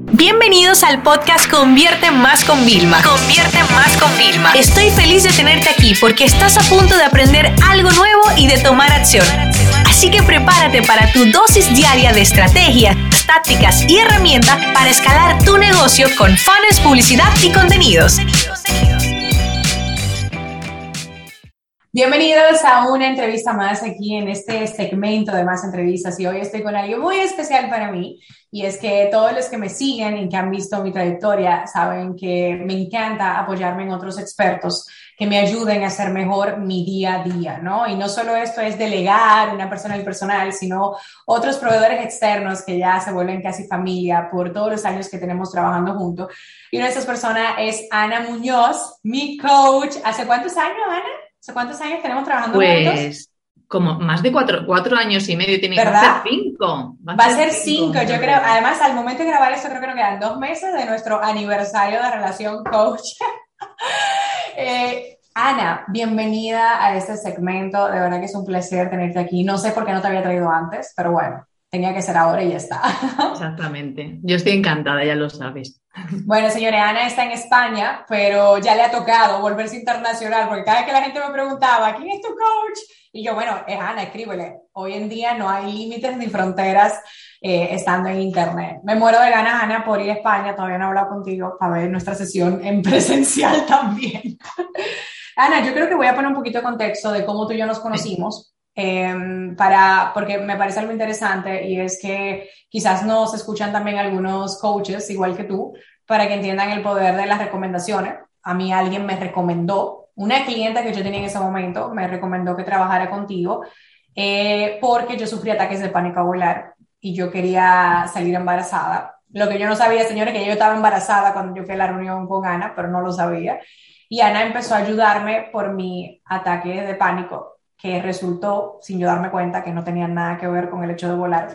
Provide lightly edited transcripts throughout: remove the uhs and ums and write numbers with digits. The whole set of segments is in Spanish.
Bienvenidos al podcast Convierte Más con Vilma. Convierte Más con Vilma. Estoy feliz de tenerte aquí porque estás a punto de aprender algo nuevo y de tomar acción. Así que prepárate para tu dosis diaria de estrategias, tácticas y herramientas para escalar tu negocio con funnels, publicidad y contenidos. Bienvenidos a una entrevista más aquí en este segmento de Más Entrevistas, y hoy estoy con alguien muy especial para mí, y es que todos los que me siguen y que han visto mi trayectoria saben que me encanta apoyarme en otros expertos que me ayuden a hacer mejor mi día a día, ¿no? Y no solo esto es delegar una persona al personal, sino otros proveedores externos que ya se vuelven casi familia por todos los años que tenemos trabajando juntos. Y una de estas personas es Ana Muñoz, mi coach. ¿Hace cuántos años, Ana? ¿Hace cuántos años tenemos trabajando juntos? Pues como más de 4 años y medio, tiene que ser 5. Va a ser 5, yo creo. Además, al momento de grabar esto, creo que nos quedan 2 meses de nuestro aniversario de relación coach. Ana, bienvenida a este segmento. De verdad que es un placer tenerte aquí. No sé por qué no te había traído antes, pero bueno, tenía que ser ahora y ya está. Exactamente. Yo estoy encantada, ya lo sabes. Bueno, señores, Ana está en España, pero ya le ha tocado volverse internacional, porque cada vez que la gente me preguntaba, ¿quién es tu coach? Y yo, bueno, es Ana, escríbele. Hoy en día no hay límites ni fronteras estando en internet. Me muero de ganas, Ana, por ir a España. Todavía no he hablado contigo para ver nuestra sesión en presencial también. Ana, yo creo que voy a poner un poquito de contexto de cómo tú y yo nos conocimos. Porque me parece algo interesante, y es que quizás nos escuchan también algunos coaches igual que tú, para que entiendan el poder de las recomendaciones. A mí alguien me recomendó, una clienta que yo tenía en ese momento me recomendó que trabajara contigo porque yo sufrí ataques de pánico a volar y yo quería salir embarazada. Lo que yo no sabía, señores, que yo estaba embarazada cuando yo fui a la reunión con Ana, pero no lo sabía. Y Ana empezó a ayudarme por mi ataque de pánico, que resultó, sin yo darme cuenta, que no tenía nada que ver con el hecho de volar,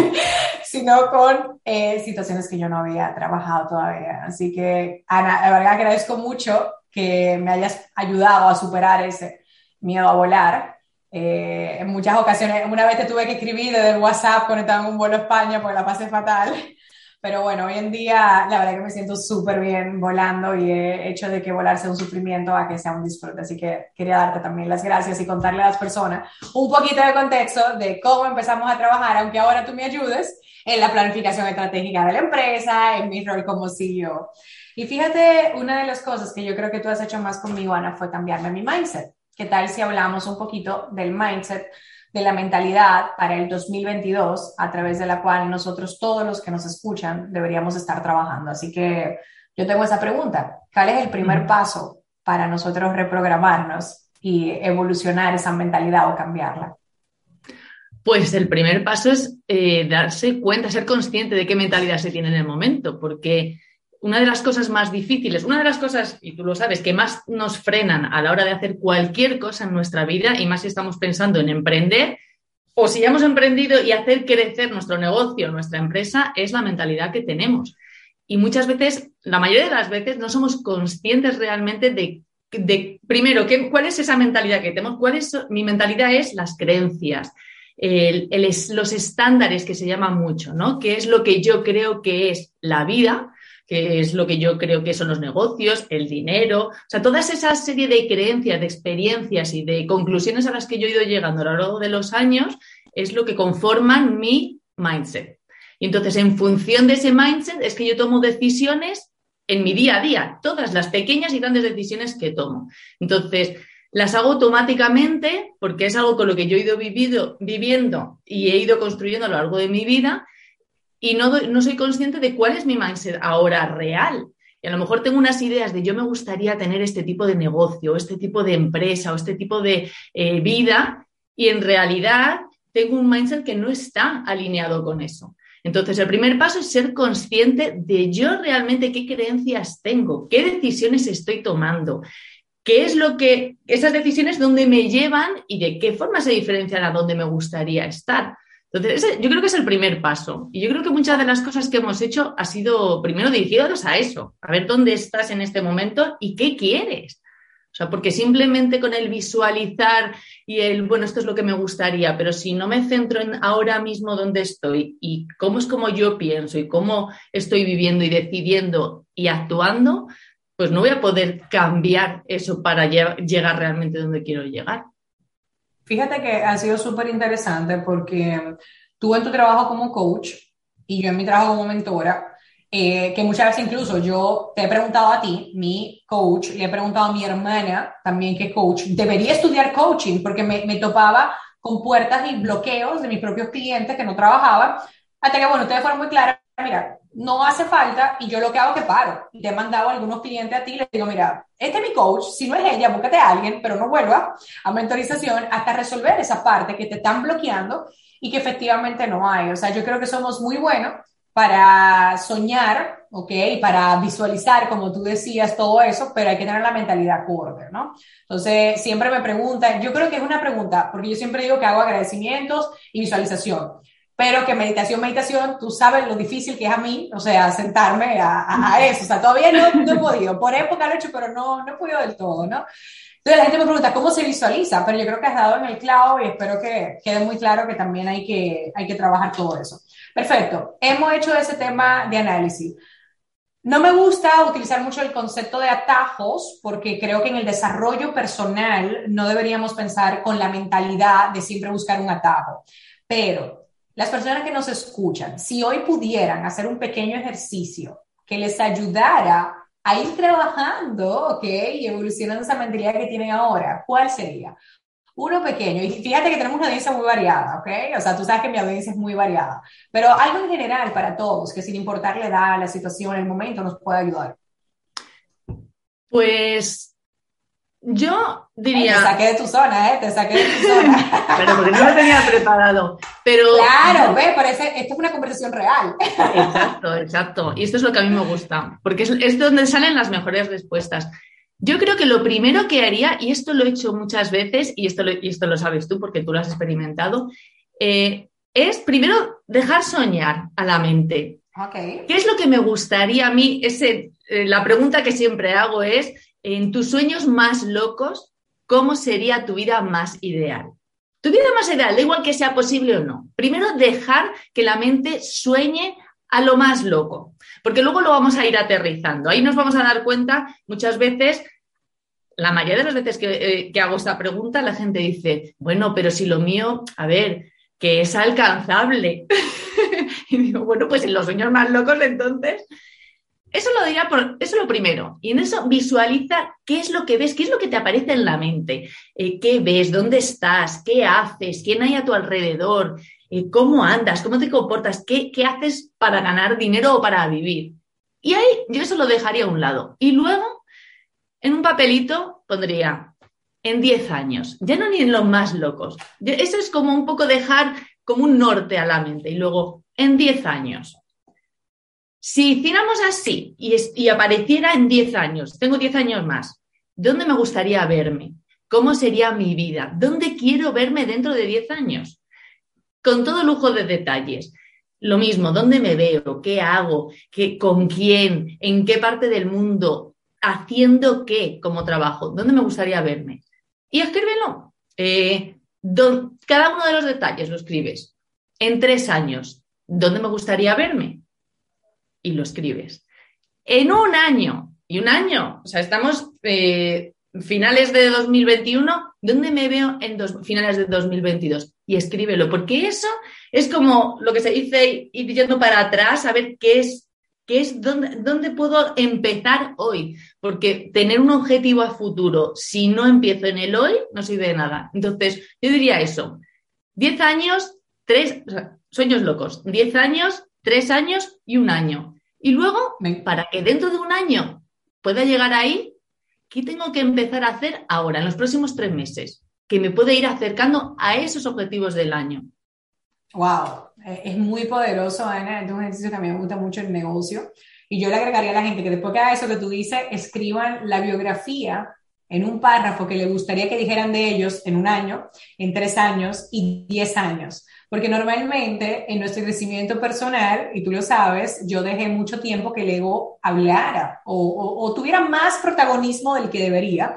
sino con situaciones que yo no había trabajado todavía. Así que, Ana, la verdad agradezco mucho que me hayas ayudado a superar ese miedo a volar. En muchas ocasiones, una vez te tuve que escribir desde el WhatsApp cuando estaba en un vuelo a España porque la pasé fatal. Pero bueno, hoy en día la verdad que me siento súper bien volando, y he hecho de que volar sea un sufrimiento a que sea un disfrute. Así que quería darte también las gracias y contarle a las personas un poquito de contexto de cómo empezamos a trabajar, aunque ahora tú me ayudes en la planificación estratégica de la empresa, en mi rol como CEO. Y fíjate, una de las cosas que yo creo que tú has hecho más conmigo, Ana, fue cambiarme mi mindset. ¿Qué tal si hablamos un poquito del mindset, de la mentalidad para el 2022, a través de la cual nosotros, todos los que nos escuchan, deberíamos estar trabajando? Así que yo tengo esa pregunta. ¿Cuál es el primer paso para nosotros reprogramarnos y evolucionar esa mentalidad o cambiarla? Pues el primer paso es darse cuenta, ser consciente de qué mentalidad se tiene en el momento, porque una de las cosas más difíciles, una de las cosas, y tú lo sabes, que más nos frenan a la hora de hacer cualquier cosa en nuestra vida, y más si estamos pensando en emprender, o si ya hemos emprendido y hacer crecer nuestro negocio, nuestra empresa, es la mentalidad que tenemos. Y muchas veces, la mayoría de las veces, no somos conscientes realmente de primero, cuál es esa mentalidad que tenemos. Mi mentalidad es las creencias, los estándares, que se llaman mucho, ¿no? ¿Qué es lo que yo creo que es la vida? Que es lo que yo creo que son los negocios, el dinero, o sea, toda esa serie de creencias, de experiencias y de conclusiones a las que yo he ido llegando a lo largo de los años es lo que conforman mi mindset. Y entonces, en función de ese mindset es que yo tomo decisiones en mi día a día, todas las pequeñas y grandes decisiones que tomo. Entonces, las hago automáticamente porque es algo con lo que yo he ido viviendo y he ido construyendo a lo largo de mi vida. Y no soy consciente de cuál es mi mindset ahora real. Y a lo mejor tengo unas ideas de yo me gustaría tener este tipo de negocio, este tipo de empresa o este tipo de vida, y en realidad tengo un mindset que no está alineado con eso. Entonces, el primer paso es ser consciente de yo realmente qué creencias tengo, qué decisiones estoy tomando, qué es lo que esas decisiones dónde me llevan y de qué forma se diferencian a dónde me gustaría estar. Entonces, yo creo que es el primer paso. Y yo creo que muchas de las cosas que hemos hecho ha sido primero dirigidos a eso, a ver dónde estás en este momento y qué quieres. O sea, porque simplemente con el visualizar bueno, esto es lo que me gustaría, pero si no me centro en ahora mismo dónde estoy y cómo es como yo pienso y cómo estoy viviendo y decidiendo y actuando, pues no voy a poder cambiar eso para llegar realmente donde quiero llegar. Fíjate que ha sido súper interesante porque tú en tu trabajo como coach y yo en mi trabajo como mentora, que muchas veces incluso yo te he preguntado a ti, mi coach, le he preguntado a mi hermana también que coach, debería estudiar coaching porque me topaba con puertas y bloqueos de mis propios clientes que no trabajaban, hasta que bueno, ustedes fueron muy claras, mira, no hace falta y yo lo que hago es que paro y te he mandado a algunos clientes a ti y les digo, mira, este es mi coach, si no es ella, búscate a alguien, pero no vuelva a mentorización hasta resolver esa parte que te están bloqueando y que efectivamente no hay. O sea, yo creo que somos muy buenos para soñar, ¿ok? Para visualizar, como tú decías, todo eso, pero hay que tener la mentalidad corta, ¿no? Entonces, siempre me preguntan, yo creo que es una pregunta, porque yo siempre digo que hago agradecimientos y visualización, pero que meditación, tú sabes lo difícil que es a mí, o sea, sentarme a eso, o sea, todavía no he podido, por época lo he hecho, pero no he podido del todo, ¿no? Entonces la gente me pregunta, ¿cómo se visualiza? Pero yo creo que has dado en el clavo y espero que quede muy claro que también hay que trabajar todo eso. Perfecto, hemos hecho ese tema de análisis. No me gusta utilizar mucho el concepto de atajos porque creo que en el desarrollo personal no deberíamos pensar con la mentalidad de siempre buscar un atajo. Pero las personas que nos escuchan, si hoy pudieran hacer un pequeño ejercicio que les ayudara a ir trabajando, ¿ok? Y evolucionando esa mentalidad que tienen ahora, ¿cuál sería? Uno pequeño, y fíjate que tenemos una audiencia muy variada, ¿ok? O sea, tú sabes que mi audiencia es muy variada, pero algo en general para todos, que sin importar la edad, la situación, el momento, nos puede ayudar. Pues yo diría... Te saqué de tu zona, te saqué de tu zona. Pero porque no lo tenía preparado. Pero claro, ve, parece, esto es una conversación real. Exacto, exacto. Y esto es lo que a mí me gusta, porque es donde salen las mejores respuestas. Yo creo que lo primero que haría, y esto lo he hecho muchas veces, y esto lo sabes tú porque tú lo has experimentado, es primero dejar soñar a la mente. Okay. ¿Qué es lo que me gustaría a mí? La pregunta que siempre hago es, en tus sueños más locos, ¿cómo sería tu vida más ideal? Tu vida más ideal, da igual que sea posible o no. Primero, dejar que la mente sueñe a lo más loco, porque luego lo vamos a ir aterrizando. Ahí nos vamos a dar cuenta, muchas veces, la mayoría de las veces que hago esta pregunta, la gente dice, bueno, pero si lo mío, a ver, que es alcanzable. Y digo, bueno, pues en los sueños más locos, entonces... Eso es lo primero. Y en eso visualiza qué es lo que ves, qué es lo que te aparece en la mente, qué ves, dónde estás, qué haces, quién hay a tu alrededor, cómo andas, cómo te comportas, qué haces para ganar dinero o para vivir. Y ahí yo eso lo dejaría a un lado. Y luego, en un papelito, pondría en 10 años, ya no ni en los más locos. Eso es como un poco dejar como un norte a la mente. Y luego, en 10 años. Si hiciéramos así y apareciera en 10 años, tengo 10 años más, ¿dónde me gustaría verme? ¿Cómo sería mi vida? ¿Dónde quiero verme dentro de 10 años? Con todo lujo de detalles. Lo mismo, ¿dónde me veo? ¿Qué hago? ¿Con quién? ¿En qué parte del mundo? ¿Haciendo qué como trabajo? ¿Dónde me gustaría verme? Y escríbelo. Cada uno de los detalles lo escribes. En 3 años, ¿dónde me gustaría verme? Y lo escribes. En un año, o sea, estamos finales de 2021, ¿dónde me veo en finales de 2022? Y escríbelo, porque eso es como lo que se dice, ir yendo para atrás, a ver qué es dónde puedo empezar hoy, porque tener un objetivo a futuro, si no empiezo en el hoy, no sirve de nada. Entonces, yo diría eso, 10 años, sueños locos, 10 años, 3 años y un año. Y luego, para que dentro de un año pueda llegar ahí, ¿qué tengo que empezar a hacer ahora, en los próximos 3 meses? Que me puede ir acercando a esos objetivos del año. Wow, es muy poderoso, Ana. Es un ejercicio que a mí me gusta mucho el negocio. Y yo le agregaría a la gente que después que haga eso que tú dices, escriban la biografía en un párrafo que le gustaría que dijeran de ellos en un año, en 3 años y 10 años. Porque normalmente en nuestro crecimiento personal, y tú lo sabes, yo dejé mucho tiempo que el ego hablara o tuviera más protagonismo del que debería.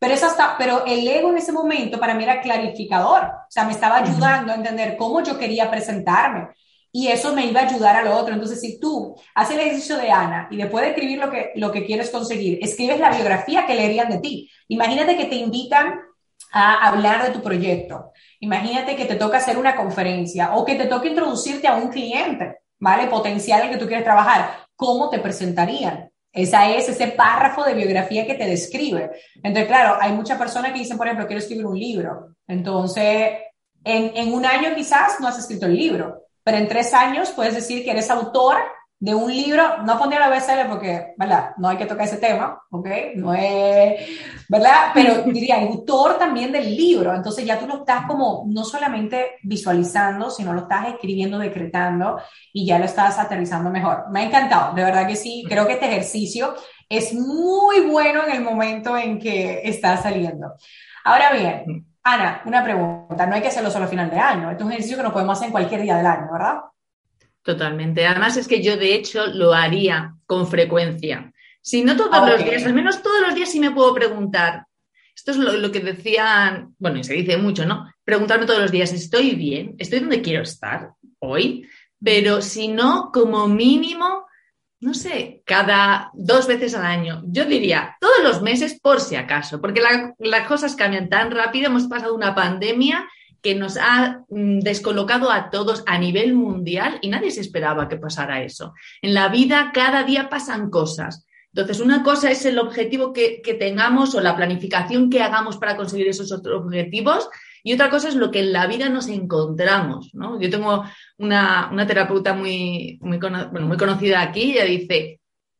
pero el ego en ese momento para mí era clarificador, o sea, me estaba ayudando a entender cómo yo quería presentarme. Y eso me iba a ayudar a lo otro. Entonces, si tú haces el ejercicio de Ana y después de escribir lo que quieres conseguir, escribes la biografía que leerían de ti. Imagínate que te invitan a hablar de tu proyecto. Imagínate que te toca hacer una conferencia o que te toca introducirte a un cliente, ¿vale? Potencial en el que tú quieres trabajar. ¿Cómo te presentarían? Ese párrafo de biografía que te describe. Entonces, claro, hay muchas personas que dicen, por ejemplo, quiero escribir un libro. Entonces, en un año quizás no has escrito el libro, pero en 3 años puedes decir que eres autor de un libro, no pondría la bestseller porque, ¿verdad? No hay que tocar ese tema, ¿ok? No es, ¿verdad? Pero diría, autor también del libro. Entonces ya tú lo estás como, no solamente visualizando, sino lo estás escribiendo, decretando y ya lo estás aterrizando mejor. Me ha encantado, de verdad que sí. Creo que este ejercicio es muy bueno en el momento en que está saliendo. Ahora bien, Ana, una pregunta. No hay que hacerlo solo a final de año. Esto es un ejercicio que nos podemos hacer en cualquier día del año, ¿verdad? Totalmente. Además es que yo, de hecho, lo haría con frecuencia. Si no todos los días, al menos todos los días sí me puedo preguntar. Esto es lo que decían, bueno, y se dice mucho, ¿no? Preguntarme todos los días, ¿estoy bien? ¿Estoy donde quiero estar hoy? Pero si no, como mínimo, no sé, cada 2 veces al año. Yo diría todos los meses por si acaso, porque las cosas cambian tan rápido. Hemos pasado una pandemia que nos ha descolocado a todos a nivel mundial y nadie se esperaba que pasara eso. En la vida cada día pasan cosas. Entonces, una cosa es el objetivo que tengamos o la planificación que hagamos para conseguir esos otros objetivos y otra cosa es lo que en la vida nos encontramos, ¿no? Yo tengo una terapeuta muy conocida aquí y ella dice,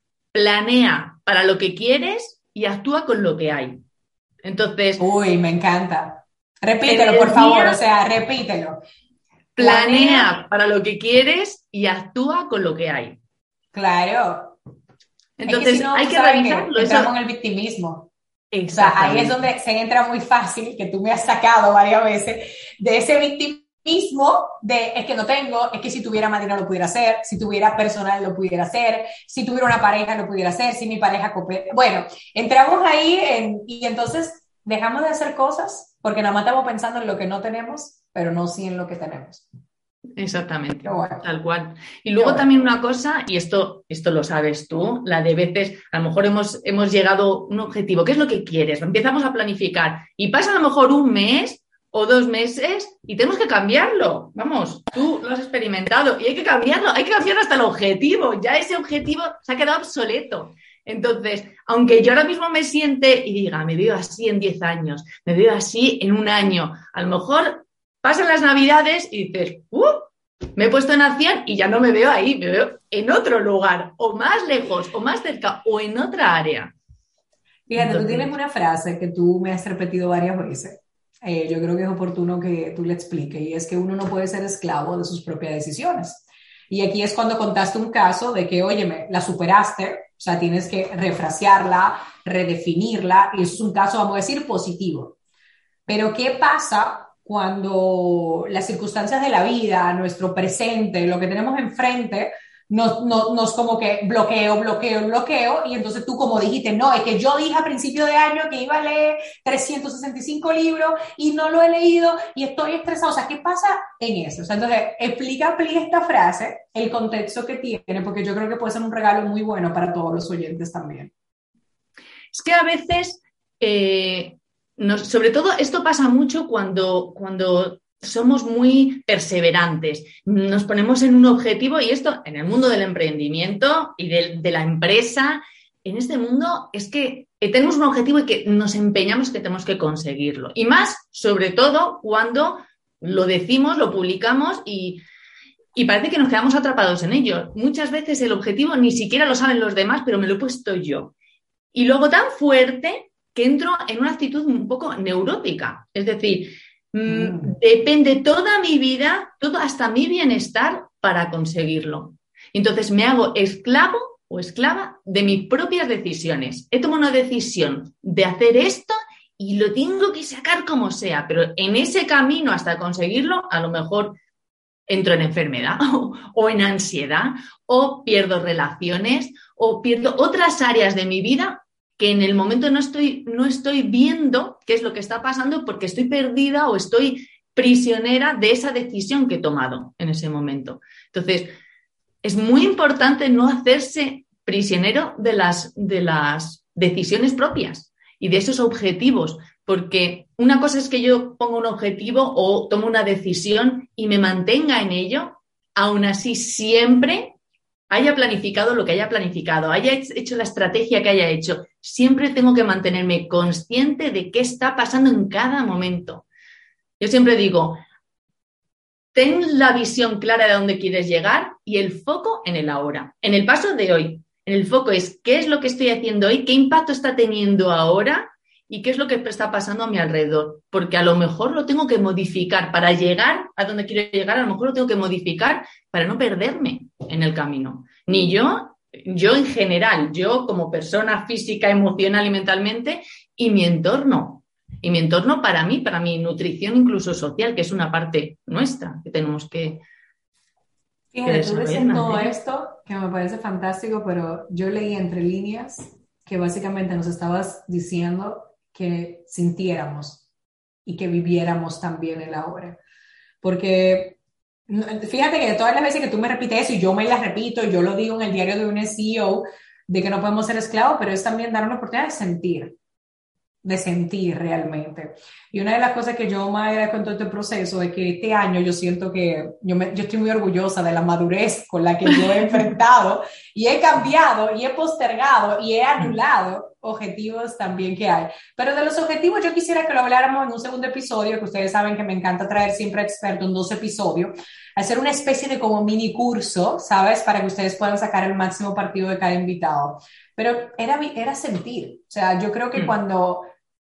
planea para lo que quieres y actúa con lo que hay. Entonces... Uy, me encanta. Repítelo, por favor, o sea, repítelo. Planea para lo que quieres y actúa con lo que hay. Claro. Entonces, es que si no, hay que revisarlo. Entramos en el victimismo. O sea, ahí es donde se entra muy fácil, que tú me has sacado varias veces, de ese victimismo de es que no tengo, es que si tuviera más dinero lo pudiera hacer, si tuviera personal lo pudiera hacer, si tuviera una pareja lo pudiera hacer, si mi pareja coopera. Bueno, entramos ahí y entonces dejamos de hacer cosas porque nada más estamos pensando en lo que no tenemos, pero no sí en lo que tenemos. Exactamente, bueno. Tal cual. Y luego también una cosa, y esto lo sabes tú, la de veces, a lo mejor hemos llegado a un objetivo, ¿qué es lo que quieres? Empezamos a planificar y pasa a lo mejor 1 mes o 2 meses y tenemos que cambiarlo. Vamos, tú lo has experimentado y hay que cambiar hasta el objetivo, ya ese objetivo se ha quedado obsoleto. Entonces, aunque yo ahora mismo me siente y diga, me veo así en 10 años, me veo así en 1 año, a lo mejor pasan las Navidades y dices, me he puesto en acción y ya no me veo ahí, me veo en otro lugar, o más lejos, o más cerca, o en otra área. Fíjate, entonces, tú tienes una frase que tú me has repetido varias veces. Yo creo que es oportuno que tú le expliques, y es que uno no puede ser esclavo de sus propias decisiones. Y aquí es cuando contaste un caso de que, óyeme, la superaste, o sea, tienes que refrasearla, redefinirla, y eso es un caso, vamos a decir, positivo. Pero ¿qué pasa cuando las circunstancias de la vida, nuestro presente, lo que tenemos enfrente, nos como que bloqueo, y entonces tú como dijiste, no, es que yo dije a principio de año que iba a leer 365 libros y no lo he leído y estoy estresado, o sea, ¿qué pasa en eso? O sea, entonces, explica esta frase, el contexto que tiene, porque yo creo que puede ser un regalo muy bueno para todos los oyentes también. Es que a veces... sobre todo esto pasa mucho cuando somos muy perseverantes, nos ponemos en un objetivo y esto en el mundo del emprendimiento y de la empresa, en este mundo es que tenemos un objetivo y que nos empeñamos que tenemos que conseguirlo. Y más, sobre todo, cuando lo decimos, lo publicamos y parece que nos quedamos atrapados en ello. Muchas veces el objetivo ni siquiera lo saben los demás, pero me lo he puesto yo. Y luego tan fuerte que entro en una actitud un poco neurótica. Es decir, depende toda mi vida, todo hasta mi bienestar para conseguirlo. Entonces me hago esclavo o esclava de mis propias decisiones. He tomado una decisión de hacer esto y lo tengo que sacar como sea, pero en ese camino hasta conseguirlo, a lo mejor entro en enfermedad o en ansiedad o pierdo relaciones o pierdo otras áreas de mi vida que en el momento no estoy viendo qué es lo que está pasando porque estoy perdida o estoy prisionera de esa decisión que he tomado en ese momento. Entonces, es muy importante no hacerse prisionero de las decisiones propias y de esos objetivos, porque una cosa es que yo ponga un objetivo o tomo una decisión y me mantenga en ello, aún así siempre haya planificado lo que haya planificado, haya hecho la estrategia que haya hecho, siempre tengo que mantenerme consciente de qué está pasando en cada momento. Yo siempre digo, ten la visión clara de dónde quieres llegar y el foco en el ahora, en el paso de hoy. En el foco es qué es lo que estoy haciendo hoy, qué impacto está teniendo ahora y qué es lo que está pasando a mi alrededor. Porque a lo mejor lo tengo que modificar para llegar a donde quiero llegar, a lo mejor lo tengo que modificar para no perderme en el camino. Ni yo en general, yo como persona física, emocional y mentalmente, y mi entorno. Y mi entorno para mí, para mi nutrición incluso social, que es una parte nuestra que tenemos que Fíjate, tú dices todo esto, que me parece fantástico, pero yo leí entre líneas que básicamente nos estabas diciendo que sintiéramos y que viviéramos también el ahora. Porque fíjate que todas las veces que tú me repites eso y yo me las repito y yo lo digo en el diario de un CEO, de que no podemos ser esclavos, pero es también dar una oportunidad de sentir realmente. Y una de las cosas que yo más agradezco en todo este proceso es que este año yo siento que yo estoy muy orgullosa de la madurez con la que yo he enfrentado y he cambiado y he postergado y he anulado objetivos también que hay. Pero de los objetivos yo quisiera que lo habláramos en un segundo episodio, que ustedes saben que me encanta traer siempre expertos en 2 episodios, hacer una especie de como mini curso, ¿sabes? Para que ustedes puedan sacar el máximo partido de cada invitado. Pero era sentir. O sea, yo creo que cuando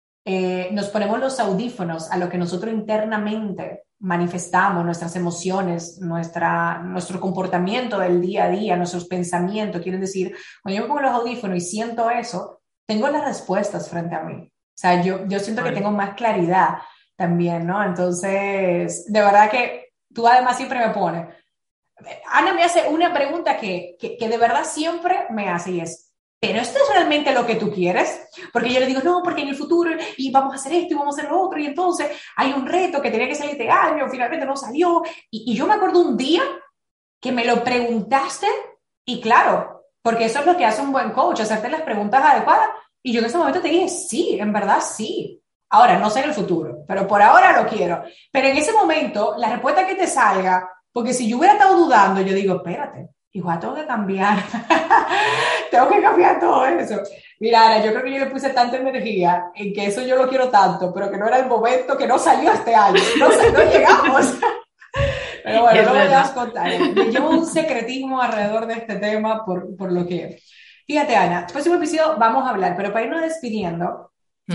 nos ponemos los audífonos a lo que nosotros internamente manifestamos, nuestras emociones, nuestro comportamiento del día a día, nuestros pensamientos, quieren decir, cuando yo me pongo los audífonos y siento eso, tengo las respuestas frente a mí. O sea, yo siento que tengo más claridad también, ¿no? Entonces, de verdad que tú además siempre me pones. Ana me hace una pregunta que de verdad siempre me hace y es, ¿pero esto es realmente lo que tú quieres? Porque yo le digo, no, porque en el futuro y vamos a hacer esto y vamos a hacer lo otro y entonces hay un reto que tenía que salir este año, finalmente no salió. Y yo me acuerdo un día que me lo preguntaste y claro, porque eso es lo que hace un buen coach, hacerte las preguntas adecuadas. Y yo en ese momento te dije, sí, en verdad sí. Ahora, no sé en el futuro, pero por ahora lo quiero. Pero en ese momento, la respuesta que te salga, porque si yo hubiera estado dudando, yo digo, espérate, igual tengo que cambiar. Tengo que cambiar todo eso. Mira, Ana, yo creo que yo le puse tanta energía en que eso yo lo quiero tanto, pero que no era el momento, que no salió este año. No llegamos. Pero bueno, no lo voy a contar. Me llevo un secretismo alrededor de este tema por lo que... Fíjate, Ana, próximo episodio vamos a hablar, pero para irnos despidiendo,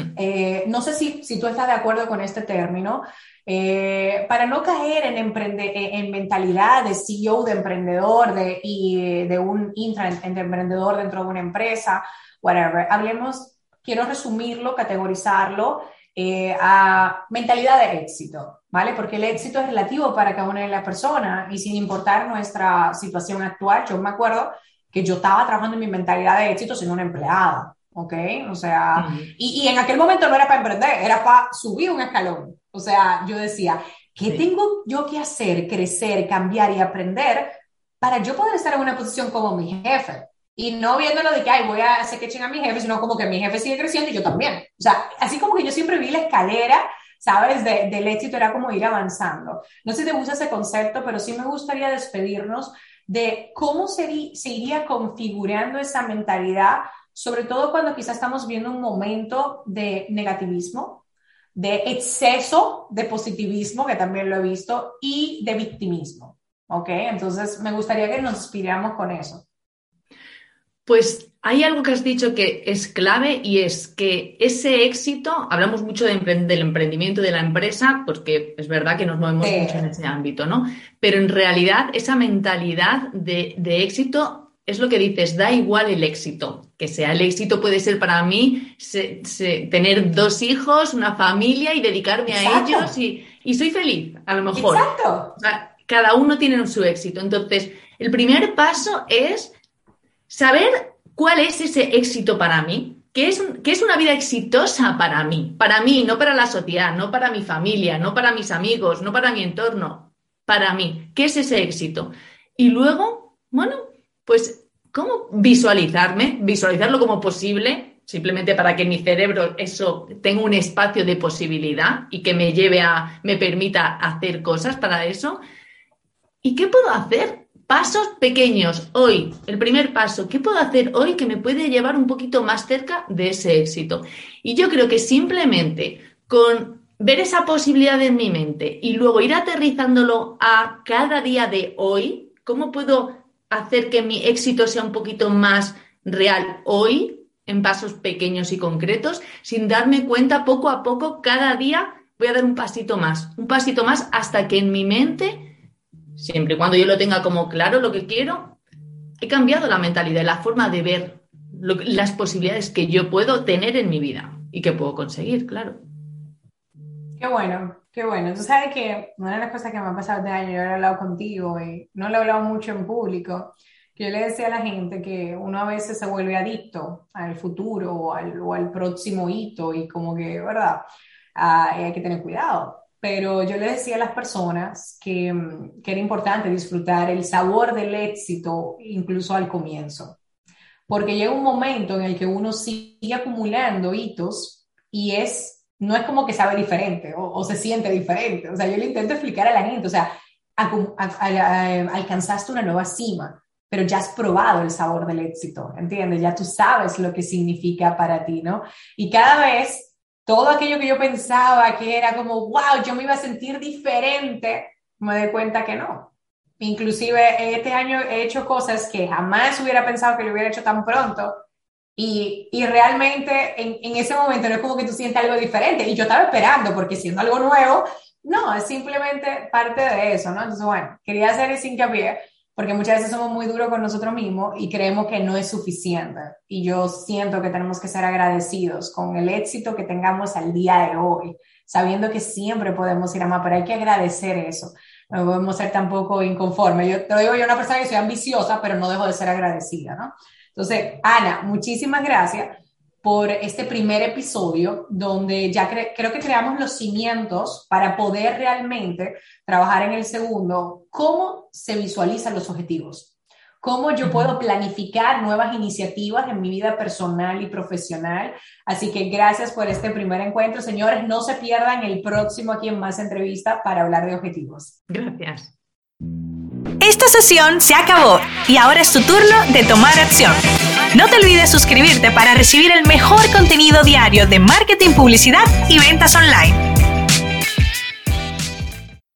no sé si tú estás de acuerdo con este término, para no caer en mentalidad de CEO, de emprendedor y de un emprendedor dentro de una empresa, whatever. Quiero resumirlo, categorizarlo a mentalidad de éxito, ¿vale? Porque el éxito es relativo para cada una de las personas y sin importar nuestra situación actual. Yo me acuerdo que yo estaba trabajando en mi mentalidad de éxito siendo una empleada, ¿ok? O sea, y en aquel momento no era para emprender, era para subir un escalón. O sea, yo decía, ¿qué tengo yo que hacer, crecer, cambiar y aprender para yo poder estar en una posición como mi jefe? Y no viéndolo de que, ay, voy a hacer que chingue a mi jefe, sino como que mi jefe sigue creciendo y yo también. O sea, así como que yo siempre vi la escalera, ¿sabes? Del éxito era como ir avanzando. No sé si te gusta ese concepto, pero sí me gustaría despedirnos de cómo se iría configurando esa mentalidad, sobre todo cuando quizás estamos viendo un momento de negativismo, de exceso de positivismo, que también lo he visto, y de victimismo, ¿ok? Entonces, me gustaría que nos inspiramos con eso. Pues hay algo que has dicho que es clave y es que ese éxito, hablamos mucho del emprendimiento de la empresa, porque es verdad que nos movemos mucho en ese ámbito, ¿no? Pero en realidad esa mentalidad de éxito es lo que dices, da igual el éxito, que sea el éxito puede ser para mí tener 2 hijos, una familia y dedicarme a ellos y soy feliz, a lo mejor. Exacto. O sea, cada uno tiene su éxito. Entonces, el primer paso es saber cuál es ese éxito para mí ¿qué es una vida exitosa para mí? Para mí, no para la sociedad, no para mi familia, no para mis amigos, no para mi entorno, para mí. ¿Qué es ese éxito? Y luego, bueno, pues, ¿cómo visualizarlo como posible, simplemente para que mi cerebro eso tenga un espacio de posibilidad y que me permita hacer cosas para eso? ¿Y qué puedo hacer? Pasos pequeños hoy, el primer paso, ¿qué puedo hacer hoy que me puede llevar un poquito más cerca de ese éxito? Y yo creo que simplemente con ver esa posibilidad en mi mente y luego ir aterrizándolo a cada día de hoy, ¿cómo puedo hacer que mi éxito sea un poquito más real hoy, en pasos pequeños y concretos, sin darme cuenta, poco a poco, cada día voy a dar un pasito más hasta que en mi mente, siempre y cuando yo lo tenga como claro lo que quiero, he cambiado la mentalidad, la forma de ver las posibilidades que yo puedo tener en mi vida y que puedo conseguir, claro. Qué bueno, qué bueno. Tú sabes que una de las cosas que me ha pasado este año, yo he hablado contigo y no lo he hablado mucho en público, que yo le decía a la gente que uno a veces se vuelve adicto al futuro o al próximo hito y como que, ¿verdad? Hay que tener cuidado. Pero yo le decía a las personas que era importante disfrutar el sabor del éxito incluso al comienzo, porque llega un momento en el que uno sigue acumulando hitos y no es como que sabe diferente o se siente diferente. O sea, yo le intento explicar a la gente, o sea, alcanzaste una nueva cima, pero ya has probado el sabor del éxito, ¿entiendes? Ya tú sabes lo que significa para ti, ¿no? Y cada vez todo aquello que yo pensaba que era como, wow, yo me iba a sentir diferente, me doy cuenta que no. Inclusive este año he hecho cosas que jamás hubiera pensado que lo hubiera hecho tan pronto y realmente en ese momento no es como que tú sientes algo diferente y yo estaba esperando porque siendo algo nuevo, no, es simplemente parte de eso, ¿no? Entonces, bueno, quería hacer ese hincapié porque muchas veces somos muy duros con nosotros mismos y creemos que no es suficiente. Y yo siento que tenemos que ser agradecidos con el éxito que tengamos al día de hoy, sabiendo que siempre podemos ir a más, pero hay que agradecer eso. No podemos ser tampoco inconformes. Yo te lo digo, yo una persona que soy ambiciosa, pero no dejo de ser agradecida, ¿no? Entonces, Ana, muchísimas gracias por este primer episodio donde ya creo que creamos los cimientos para poder realmente trabajar en el segundo, cómo se visualizan los objetivos, cómo yo puedo planificar nuevas iniciativas en mi vida personal y profesional. Así que gracias por este primer encuentro. Señores, no se pierdan el próximo Aquí en Más Entrevista para hablar de objetivos. Gracias. Esta sesión se acabó y ahora es tu turno de tomar acción. No te olvides suscribirte para recibir el mejor contenido diario de marketing, publicidad y ventas online.